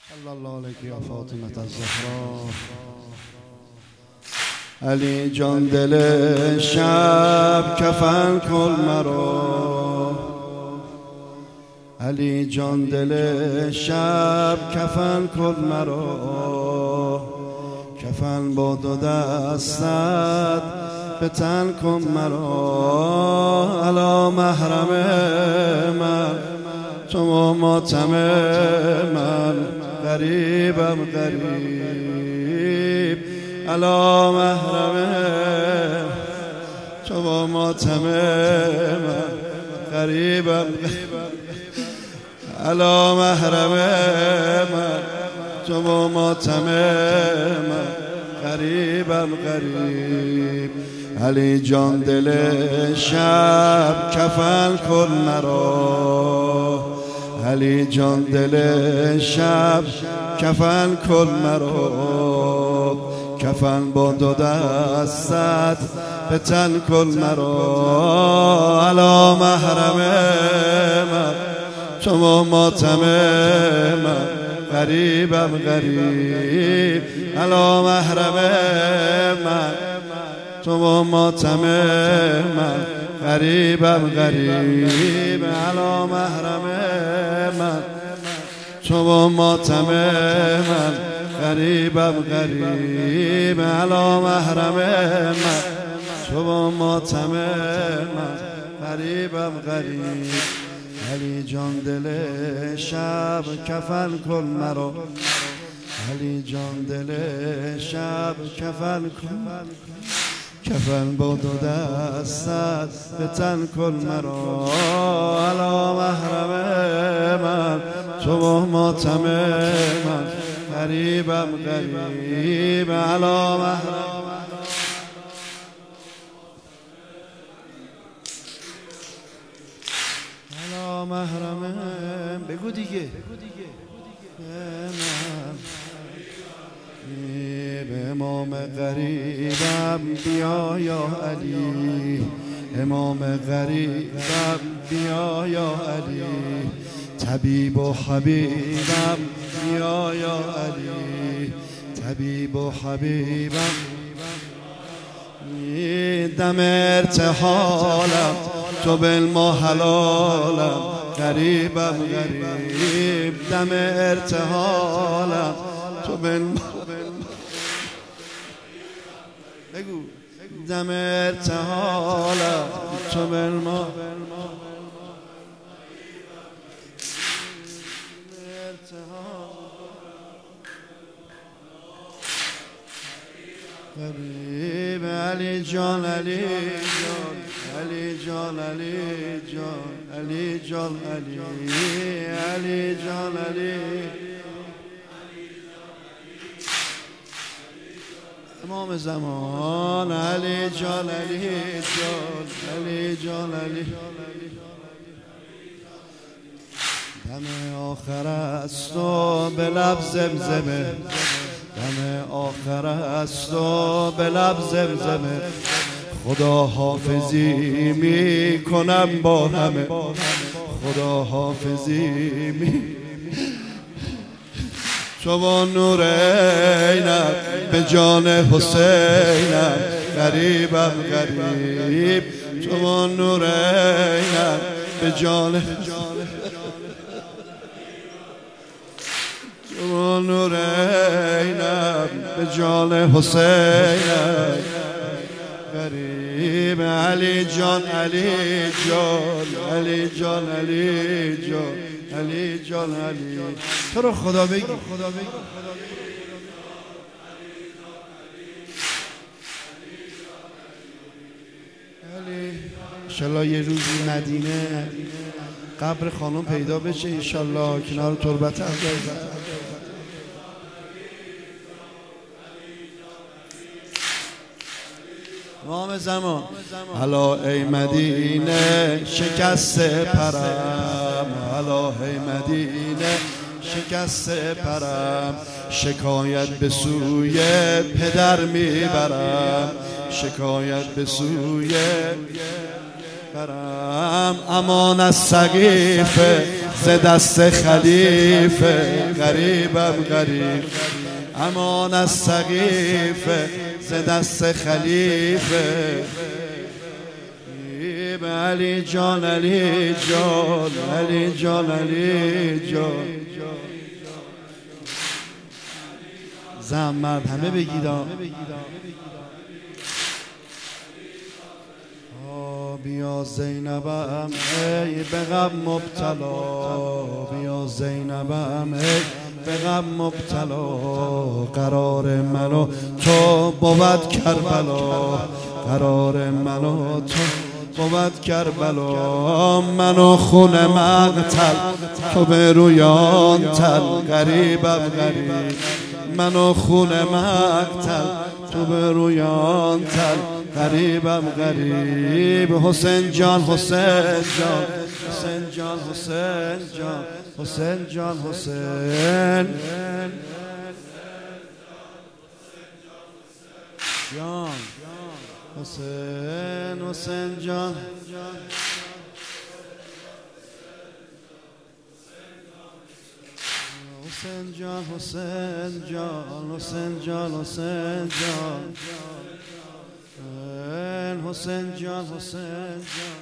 صلی الله علیک یا فاطمه الزهرا. علی جان دل شب کفن کن مرا، علی جان دل شب کفن کن مرا، کفن با دو دستت به تن کن مرا. الا محرم من تو و ماتم من، غریبم غریب. الا محرم تو و ماتم من، غریبم الا محرم من تو و ماتم من، غریبم غریب. علی جان دل شب کفن کن مرا، علی جان دل شب کفن کن مرا، کفن با دو دستت به تن کن مرا. الا محرم من تو و ماتم من، غریبم غریب. الا محرم من تو و ماتم من، غریبم غریب. الا محرم من تو و ماتم من، غریبم غریب. الا محرم من تو و ماتم من، غریبم غریب. علی جان دل شب کفن کن مرا، علی جان دل شب کفن کن، کفن با دو دستت به تن کن مرا. الا محرم من تو و ماتم من، غریبم غریب. الا محرم الا محرم بگو دیگه امام غریبم بیا یا علی، امام غریبم بیا یا علی، طبیب و حبیبم بیا یا علی، طبیب و حبیبم. دم ارتحالم تو بالما حلالم، غریبم غریب. دم ارتحالم تو بالما بگو، دم ارتحالم تو بالما غریب. علی جان علی جان علی جان علی جان علی جان علی علی جان علی. امام زمان علی جان علی جان علی جان علی. دم آخر است و به لب زمزمه، دم آخر است و به لب زمزمه. خدا حافظی می کنم با همه، خدا حافظی می. تو با نور عینم به جان حسینم، غریبم غریب. تو با نور عینم به جان، تو با نور عینم به جان حسینم، غریب. علی جان علی جان علی جان علی جان علی جان علی. تو رو خدا بگی انشالله یه روزی مدینه قبر خانم پیدا بشه، انشالله کنار تربت عزیزت. امام زمان الا ای مدینه شکست پرم، الا ای مدینه شکست پرم. شکایت به سوی پدر میبرم، شکایت به سوی برم. امان از سقیف ز دست خلیفه غریبم غریب امان از سقیفه ز دست خلیفه علی جان علی جان علی جان علی جان زن مرد همه بگیدم بیا زینبم ای به غم مبتلا بیا زینبم ای به غم مبتلا قرار منو تو بود کربلا قرار منو تو بود کربلا منو خون مقتل تو به رویان تل غریبم غریب منو خون مقتل تو به رویان تل غریبم غریب حسین جان حسین جان حسین جان حسین جان حسین جان حسین جان حسین حسین جان حسین جان حسین جان حسین جان حسین جان حسین جان حسین جان